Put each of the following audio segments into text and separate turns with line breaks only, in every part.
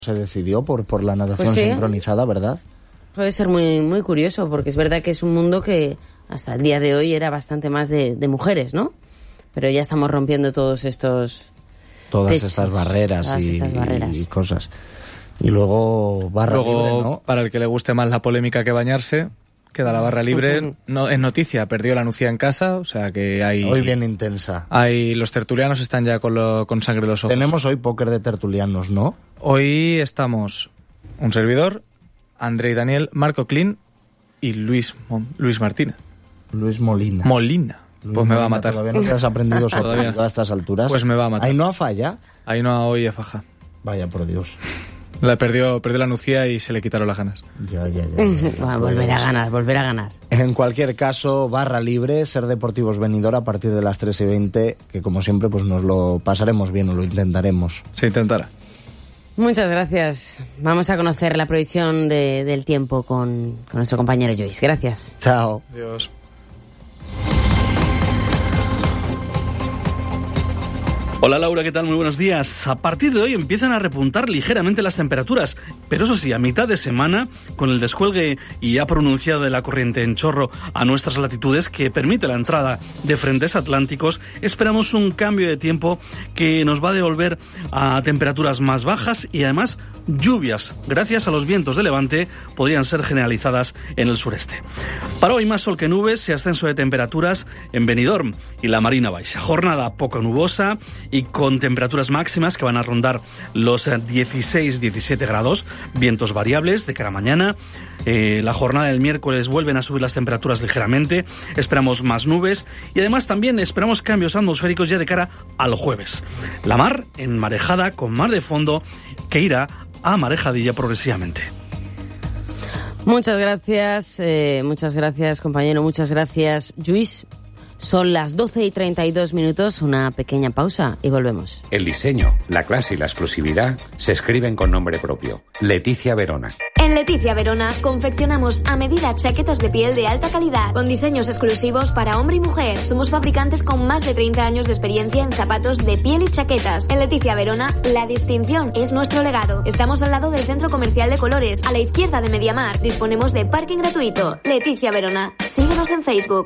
Se decidió por la natación
Pues sí,
sincronizada, ¿verdad?
Puede ser muy, muy curioso, porque es verdad que es un mundo que hasta el día de hoy era bastante más de mujeres, ¿no? Pero ya estamos rompiendo todos estos
Todas
techos,
estas barreras,
todas estas barreras.
y cosas. Y luego barra libre, ¿no?
Para el que le guste más la polémica que bañarse, queda la barra libre. No, es noticia, perdió la Nucía en casa, o sea que hay...
Hoy bien intensa.
Los tertulianos están ya con sangre en los ojos.
Tenemos hoy póker de tertulianos, ¿no?
Hoy estamos un servidor, André y Daniel, Marco Clean y Luis Martínez.
Luis Molina.
Luis pues me va a matar.
Todavía no te has aprendido sobre a estas alturas.
Pues me va a matar.
Ainhoa falla.
Ainhoa hoy es faja.
Vaya, por Dios.
Perdió la Nucía y se le quitaron las ganas.
Ya.
Bueno, volver a ganar.
En cualquier caso, barra libre, Ser Deportivos Benidorm a partir de las 3:20, que como siempre pues nos lo pasaremos bien o lo intentaremos.
Se intentará.
Muchas gracias. Vamos a conocer la previsión del tiempo con nuestro compañero Joyce. Gracias.
Chao.
Adiós.
Hola Laura, ¿qué tal? Muy buenos días. A partir de hoy empiezan a repuntar ligeramente las temperaturas, pero eso sí, a mitad de semana, con el descuelgue y ya pronunciado de la corriente en chorro a nuestras latitudes que permite la entrada de frentes atlánticos, esperamos un cambio de tiempo que nos va a devolver a temperaturas más bajas y además lluvias, gracias a los vientos de levante, podrían ser generalizadas en el sureste. Para hoy más sol que nubes y ascenso de temperaturas en Benidorm y la Marina Baixa. Jornada poco nubosa y con temperaturas máximas que van a rondar los 16-17 grados, vientos variables de cara a mañana. La jornada del miércoles vuelven a subir las temperaturas ligeramente, esperamos más nubes y además también esperamos cambios atmosféricos ya de cara al jueves. La mar enmarejada con mar de fondo que irá a marejadilla progresivamente.
Muchas gracias, compañero, muchas gracias, Luis. Son las 12:32, una pequeña pausa y volvemos.
El diseño, la clase y la exclusividad se escriben con nombre propio. Leticia Verona.
En Leticia Verona confeccionamos a medida chaquetas de piel de alta calidad, con diseños exclusivos para hombre y mujer. Somos fabricantes con más de 30 años de experiencia en zapatos de piel y chaquetas. En Leticia Verona, la distinción es nuestro legado. Estamos al lado del Centro Comercial de Colores, a la izquierda de Mediamar. Disponemos de parking gratuito. Leticia Verona. Síguenos en Facebook.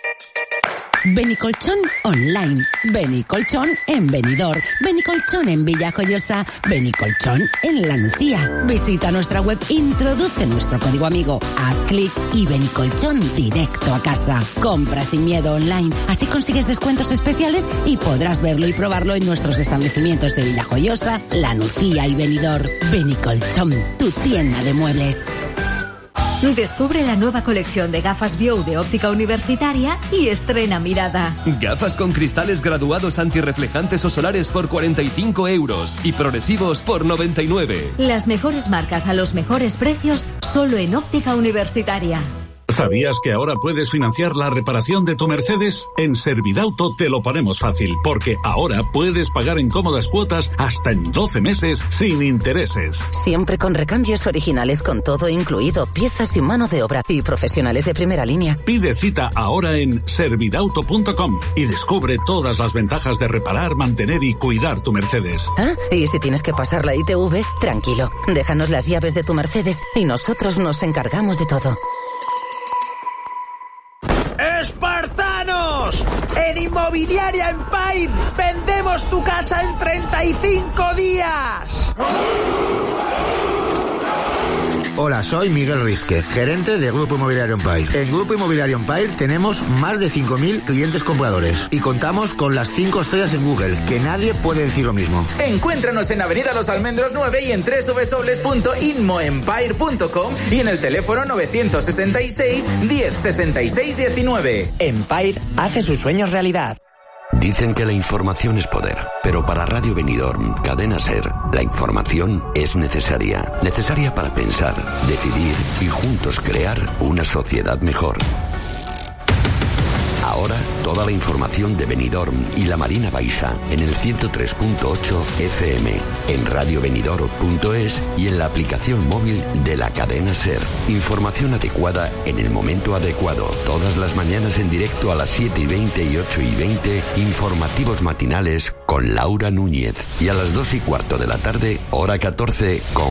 Benicolchón online, Benicolchón en Benidorm, Benicolchón en Villajoyosa, Benicolchón en La Nucía. Visita nuestra web, introduce nuestro código amigo, haz clic y Benicolchón directo a casa. Compra sin miedo online, así consigues descuentos especiales y podrás verlo y probarlo en nuestros establecimientos de Villajoyosa, La Nucía y Benidorm. Benicolchón, tu tienda de muebles.
Descubre la nueva colección de gafas Biou de óptica universitaria y estrena mirada.
Gafas con cristales graduados antirreflejantes o solares por 45 euros y progresivos por 99.
Las mejores marcas a los mejores precios solo en óptica universitaria.
¿Sabías que ahora puedes financiar la reparación de tu Mercedes? En Servidauto te lo ponemos fácil, porque ahora puedes pagar en cómodas cuotas hasta en 12 meses sin intereses.
Siempre con recambios originales con todo incluido, piezas y mano de obra y profesionales de primera línea.
Pide cita ahora en servidauto.com y descubre todas las ventajas de reparar, mantener y cuidar tu Mercedes.
Ah, y si tienes que pasar la ITV, tranquilo, déjanos las llaves de tu Mercedes y nosotros nos encargamos de todo.
¡Espartanos! En Inmobiliaria Empire vendemos tu casa en 35 días.
Hola, soy Miguel Risque, gerente de Grupo Inmobiliario Empire. En Grupo Inmobiliario Empire tenemos más de 5.000 clientes compradores y contamos con las 5 estrellas en Google, que nadie puede decir lo mismo.
Encuéntranos en Avenida Los Almendros 9 y en www.inmoempire.com y en el teléfono 966 10 66 19.
Empire hace sus sueños realidad.
Dicen que la información es poder, pero para Radio Benidorm, Cadena SER, la información es necesaria. Necesaria para pensar, decidir y juntos crear una sociedad mejor. Ahora Ahora, toda la información de Benidorm y la Marina Baixa en el 103.8 FM, en radiobenidorm.es y en la aplicación móvil de la cadena SER. Información adecuada en el momento adecuado. Todas las mañanas en directo a las 7:20 y 8:20, informativos matinales con Laura Núñez. Y a las 2:15 de la tarde, hora 14, con